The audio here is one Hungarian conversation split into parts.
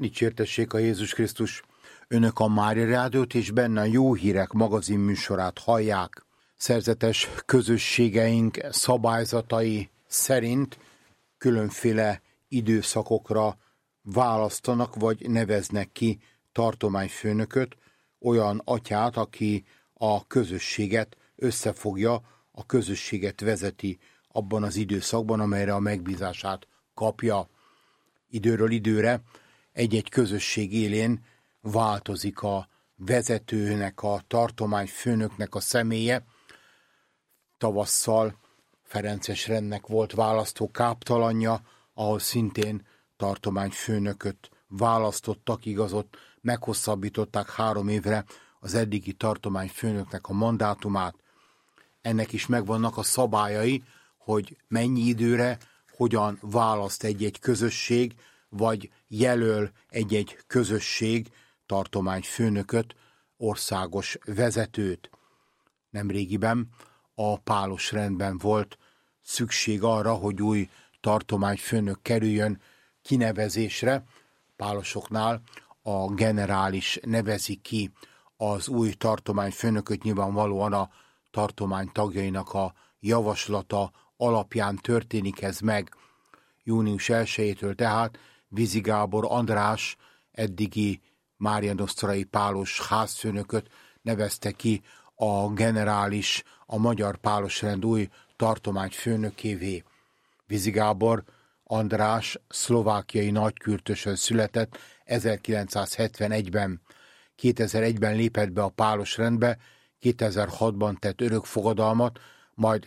Dicsértessék a Jézus Krisztus! Önök a Mária Rádiót és benne a Jó Hírek magazin műsorát hallják. Szerzetes közösségeink szabályzatai szerint különféle időszakokra választanak vagy neveznek ki tartományfőnököt, olyan atyát, aki a közösséget összefogja, a közösséget vezeti abban az időszakban, amelyre a megbízását kapja. Időről időre egy-egy közösség élén változik a vezetőnek, a tartományfőnöknek a személye. Tavasszal Ferences rendnek volt választó káptalanja, ahol szintén tartományfőnököt választottak, igazot meghosszabbították 3 évre az eddigi tartományfőnöknek a mandátumát. Ennek is megvannak a szabályai, hogy mennyi időre, hogyan választ egy-egy közösség, vagy jelöl egy-egy közösség tartományfőnököt, országos vezetőt. Nemrégiben a pálos rendben volt szükség arra, hogy új tartományfőnök kerüljön kinevezésre. Pálosoknál a generális nevezi ki az új tartományfőnököt, nyilvánvalóan a tartomány tagjainak a javaslata alapján történik ez meg. Június 1-től tehát Vizi Gábor András eddigi márianosztrai pálos házfőnököt nevezte ki a generális, a magyar pálosrend új tartományfőnökévé. Vizi Gábor András szlovákiai nagykürtösön született 1971-ben. 2001-ben lépett be a pálosrendbe, 2006-ban tett örökfogadalmat, majd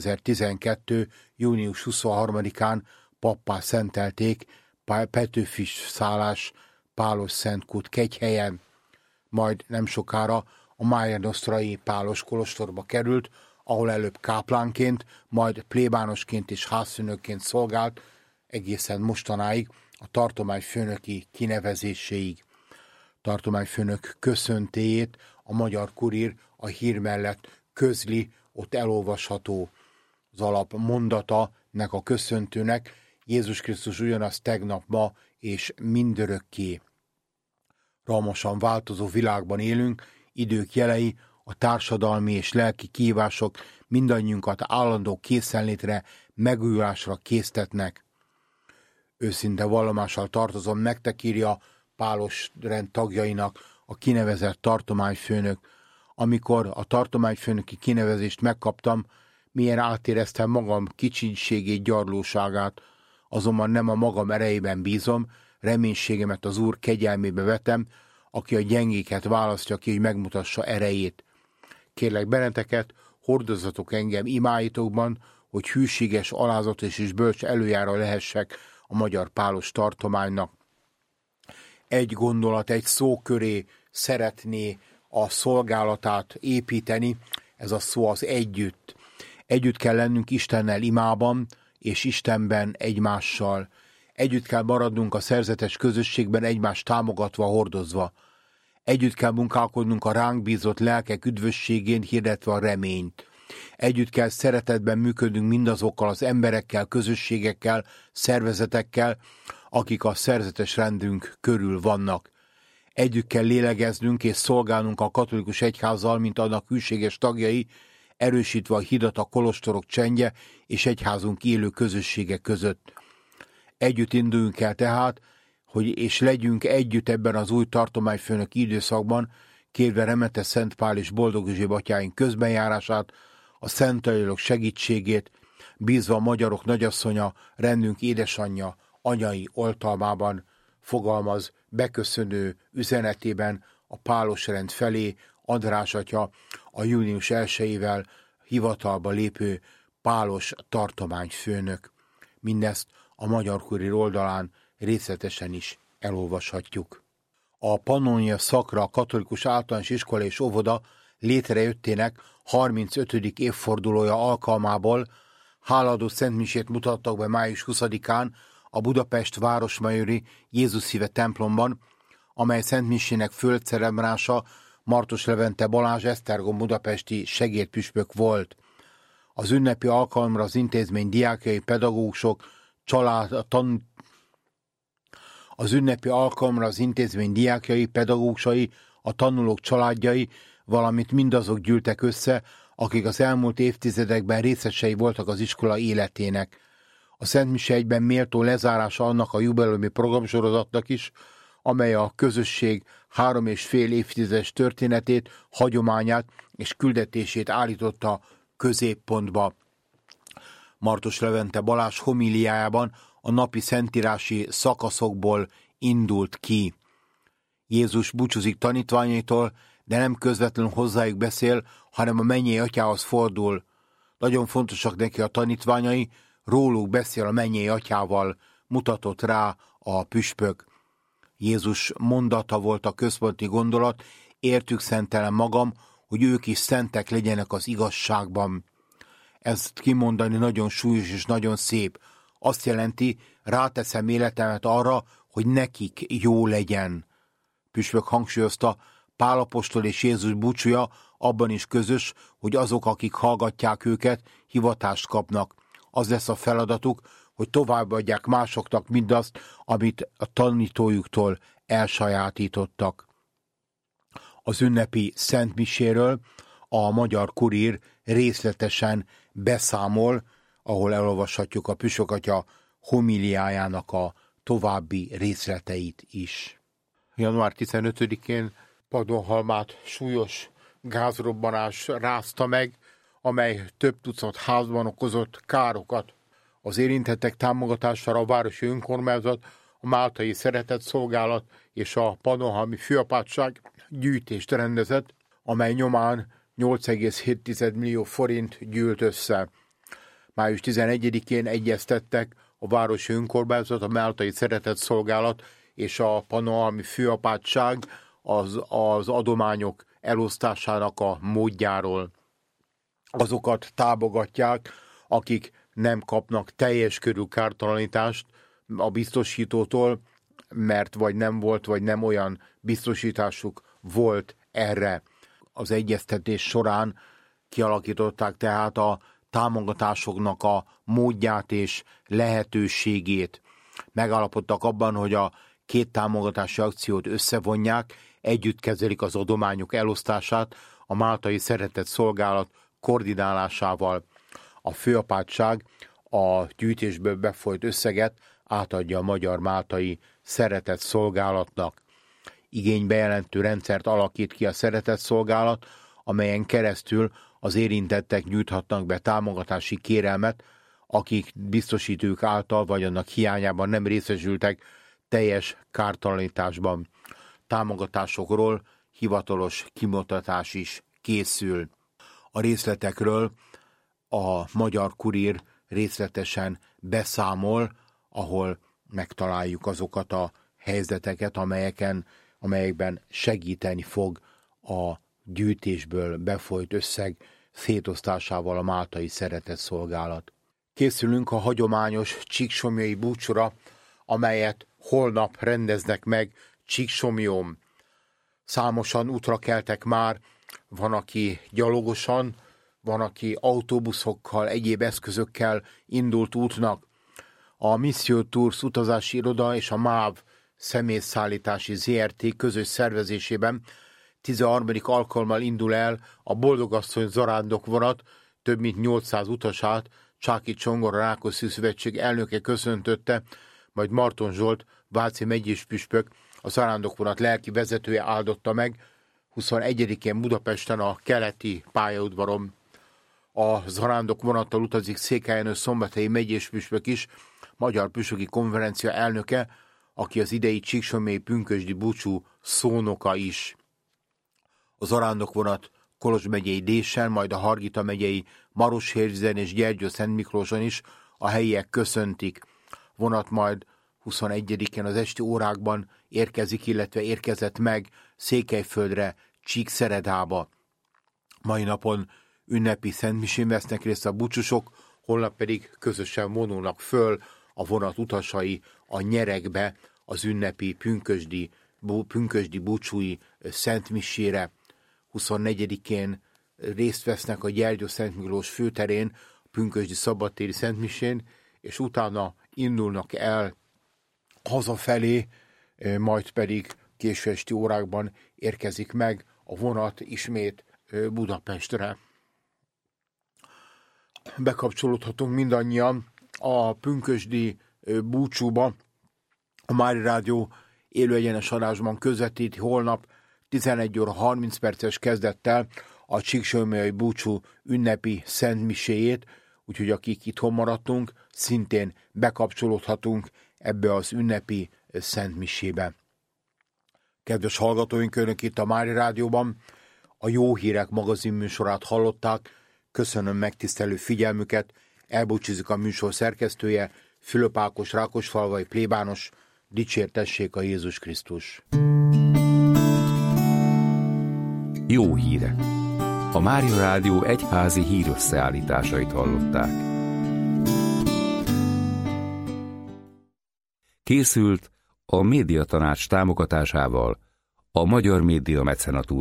2012. június 23-án pappá szentelték Petőfi szállás Pálos Szentkút Kegyhelyen, majd nem sokára a márianosztrai pálos kolostorba került, ahol előbb káplánként, majd plébánosként és házfőnökként szolgált egészen mostanáig a tartományfőnöki kinevezéséig. Tartományfőnök köszöntéjét a Magyar Kurír a hír mellett közli, ott elolvasható az alap mondata nek a köszöntőnek: Jézus Krisztus ugyanaz tegnap, ma és mindörökké. Rohamosan változó világban élünk, idők jelei, a társadalmi és lelki kihívások mindannyiunkat állandó készenlétre, megújulásra késztetnek. Őszinte vallomással tartozom nektek, írja pálos rend tagjainak a kinevezett tartományfőnök. Amikor a tartományfőnöki kinevezést megkaptam, milyen átéreztem magam kicsinségét, gyarlóságát, azonban nem a magam erejében bízom, reménységemet az Úr kegyelmébe vetem, aki a gyengéket választja ki, hogy megmutassa erejét. Kérlek benneteket, hordozzatok engem imáitokban, hogy hűséges, alázatos és bölcs előjára lehessek a magyar pálos tartománynak. Egy gondolat, egy szó köré szeretné a szolgálatát építeni, ez a szó az együtt. Együtt kell lennünk Istennel imában, és Istenben egymással. Együtt kell maradnunk a szerzetes közösségben, egymást támogatva, hordozva. Együtt kell munkálkodnunk a ránk bízott lelkek üdvösségén, hirdetve a reményt. Együtt kell szeretetben működnünk mindazokkal az emberekkel, közösségekkel, szervezetekkel, akik a szerzetes rendünk körül vannak. Együtt kell lélegeznünk és szolgálnunk a katolikus egyházzal, mint annak hűséges tagjai, erősítve a hidat a kolostorok csendje és egyházunk élő közössége között. Együtt induljunk el tehát, és legyünk együtt ebben az új tartományfőnöki időszakban, kérve Remete Szent Pál és Boldog Erzsébet atyáink közbenjárását, a szent angyalok segítségét, bízva a magyarok nagyasszonya, rendünk édesanyja, anyai oltalmában, fogalmaz beköszönő üzenetében a pálos rend felé András atya, a június 1-ével hivatalba lépő pálos tartományfőnök. Mindezt a Magyar Kurír oldalán részletesen is elolvashatjuk. A Pannonia Szakra Katolikus Általános Iskola és Óvoda létrejöttének 35. évfordulója alkalmából hálaadó szentmisét mutattak be május 20-án a Budapest Városmajori Jézus Szíve templomban, amely szentmisének földcelebrása Martos Levente Balázs esztergom budapesti segédpüspök volt. Az ünnepi alkalomra az intézmény diákjai, pedagógusok, Az ünnepi alkalomra az intézmény diákjai, pedagógusai, a tanulók családjai, valamint mindazok gyűltek össze, akik az elmúlt évtizedekben részesei voltak az iskola életének. A Szentmise egyben méltó lezárása annak a jubileumi programsorozatnak is, amely a közösség 3,5 évtizedes történetét, hagyományát és küldetését állította középpontba. Martos Levente Balázs homíliájában a napi szentírási szakaszokból indult ki. Jézus búcsúzik tanítványaitól, de nem közvetlenül hozzájuk beszél, hanem a mennyei atyához fordul. Nagyon fontosak neki a tanítványai, róluk beszél a mennyei atyával, mutatott rá a püspök. Jézus mondata volt a központi gondolat, értük szentelem magam, hogy ők is szentek legyenek az igazságban. Ezt kimondani nagyon súlyos és nagyon szép. Azt jelenti, ráteszem életemet arra, hogy nekik jó legyen. Püspök hangsúlyozta, Pál apostol és Jézus búcsúja abban is közös, hogy azok, akik hallgatják őket, hivatást kapnak. Az lesz a feladatuk, hogy továbbadják másoknak mindazt, amit a tanítójuktól elsajátítottak. Az ünnepi szentmiséről a Magyar Kurír részletesen beszámol, ahol elolvashatjuk a püspökatya homíliájának a további részleteit is. Január 15-én Padonhalmát súlyos gázrobbanás rázta meg, amely több tucat házban okozott károkat. Az érintettek támogatására a városi önkormányzat, a Máltai Szeretetszolgálat és a Pannonhalmi Főapátság gyűjtést rendezett, amely nyomán 8,7 millió forint gyűlt össze. Május 11-én egyeztettek a városi önkormányzat, a Máltai Szeretetszolgálat és a Pannonhalmi Főapátság az adományok elosztásának a módjáról. Azokat támogatják, akik nem kapnak teljes körű kártalanítást a biztosítótól, mert vagy nem volt, vagy nem olyan biztosításuk volt erre. Az egyeztetés során kialakították tehát a támogatásoknak a módját és lehetőségét. Megállapodtak abban, hogy a két támogatási akciót összevonják, együtt kezelik az adományok elosztását a Máltai Szeretetszolgálat koordinálásával. A főapátság a gyűjtésből befolyt összeget átadja a Magyar Máltai Szeretetszolgálatnak. Igénybejelentő rendszert alakít ki a Szeretetszolgálat, amelyen keresztül az érintettek nyújthatnak be támogatási kérelmet, akik biztosítők által vagy annak hiányában nem részesültek teljes kártalanításban. Támogatásokról hivatalos kimutatás is készül. A részletekről a Magyar Kurír részletesen beszámol, ahol megtaláljuk azokat a helyzeteket, amelyekben segíteni fog a gyűjtésből befolyt összeg szétosztásával a Máltai Szeretetszolgálat. Készülünk a hagyományos csíksomlyai búcsúra, amelyet holnap rendeznek meg Csíksomlyón. Számosan útra keltek már, van, aki gyalogosan, van, aki autóbuszokkal, egyéb eszközökkel indult útnak. A Mission Tours utazási iroda és a MÁV személyszállítási ZRT közös szervezésében 13. alkalommal indul el a Boldogasszony zarándok vonat, több mint 800 utasát Csáky Csongor Rákoszi Szövetség elnöke köszöntötte, majd Marton Zsolt, váci megyés püspök, a zarándokvonat lelki vezetője áldotta meg 21-én Budapesten a keleti pályaudvaron. A zarándokvonattal utazik Székelyhon Szombathelyi megyés püspök is, Magyar Püspöki Konferencia elnöke, aki az idei csíksomlyai pünkösdi búcsú szónoka is. A zarándokvonat Kolozs megyei Désen, majd a Hargita megyei Maroshérzsen és Gyergyó-Szent Miklóson is a helyiek köszöntik. Vonat majd 21-én az esti órákban érkezik, illetve érkezett meg Székelyföldre, Csíkszeredába. Mai napon ünnepi szentmisén vesznek részt a búcsúsok, holnap pedig közösen vonulnak föl a vonat utasai a nyeregbe az ünnepi pünkösdi búcsúi szentmisére. 24-én részt vesznek a Gyergyó-Szent Miklós főterén a pünkösdi szabadtéri szentmisén, és utána indulnak el hazafelé majd pedig késő esti órákban érkezik meg a vonat ismét Budapestre. Bekapcsolódhatunk mindannyian a pünkösdi búcsúba. A Mária Rádió élő egyenes adásban közvetíti holnap 11 óra 30 perces kezdettel a Csíksőmjai búcsú ünnepi szentmiséjét, úgyhogy akik itthon maradtunk, szintén bekapcsolódhatunk ebbe az ünnepi szentmisébe. Kedves hallgatóink, önök itt a Mária Rádióban a Jó Hírek magazin műsorát hallották. Köszönöm megtisztelő figyelmüket, elbúcsúzik a műsor szerkesztője, Fülöp Ákos, rákosfalvai plébános. Dicsértessék a Jézus Krisztus! Jó hírek! A Mária Rádió egyházi hírösszeállításait hallották. Készült a Médiatanács támogatásával a Magyar Média Mecenatúra